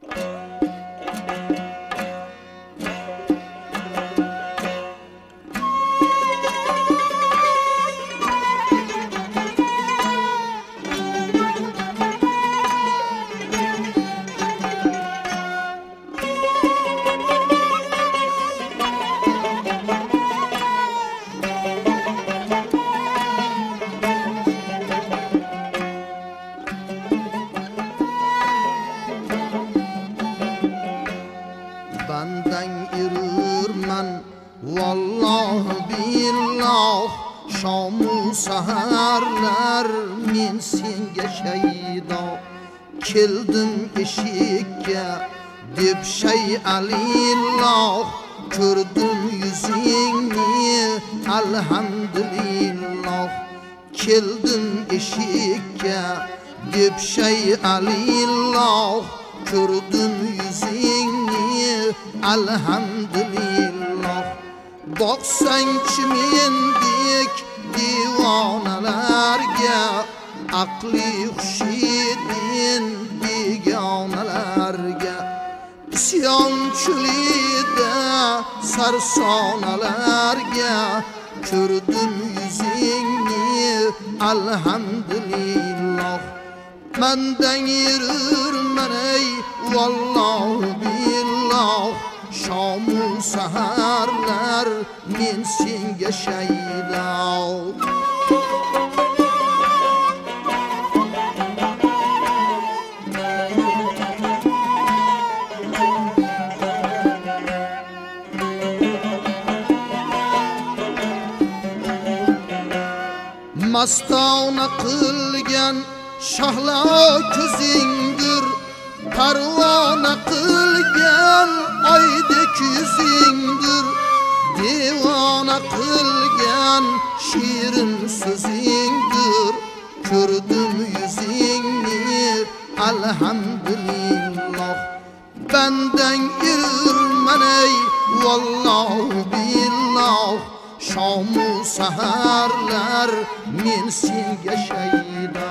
Benden yürürmen vallahi billah şamu saharlar men senga şayda keldim eşikka deb shay alillah ko'rdim yuzingni alhamdulillah keldim eşikka deb shay alillah ko'rdim yuzingni alhamdulillah boqsangchi mendek divonalarga aqli hushidin begonalarga isyonchilida sarsonalarga ko'rdim yuzingni alhamdulillah Menden yürürmen ey vallahu billah şamu saharlar men senga shayda Mastona qilgan Şahla ko'zingdir parvona qilgan oydek yuzingdir devona qilgan shirin so'zingdir ko'rdim yuzingni alhamdulillah benden yürürmen ey vallahu billah şamu saharlar men senga shayda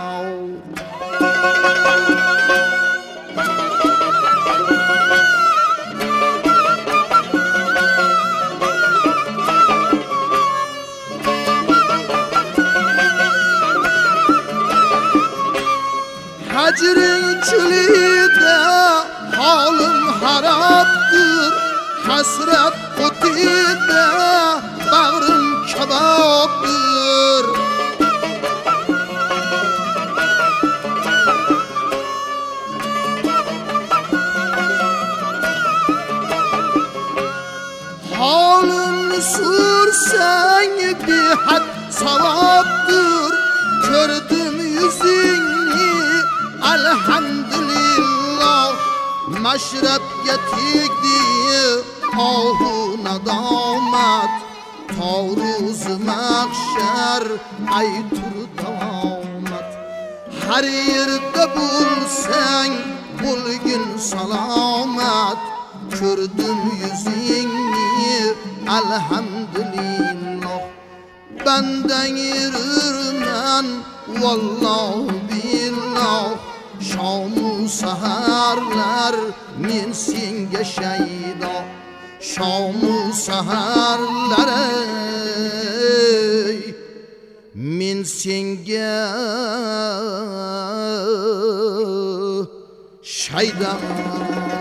Hacrin çölüde halim haraptır hasret kutide bağrım kebaptır Halimni sürsen bir had savaptır Kördüm yüzünü alhamdulillah Maşrabga tegdi ahu nadomat Tavruz mahshar aytur davomat Har yerda bo'lsang bo'lgin salomat Ko'rdim yuzingni alhamdulillah Benden yürürmen vallahu billah Şamu saharlar men senga shayda Şamu saharlar men senga shayda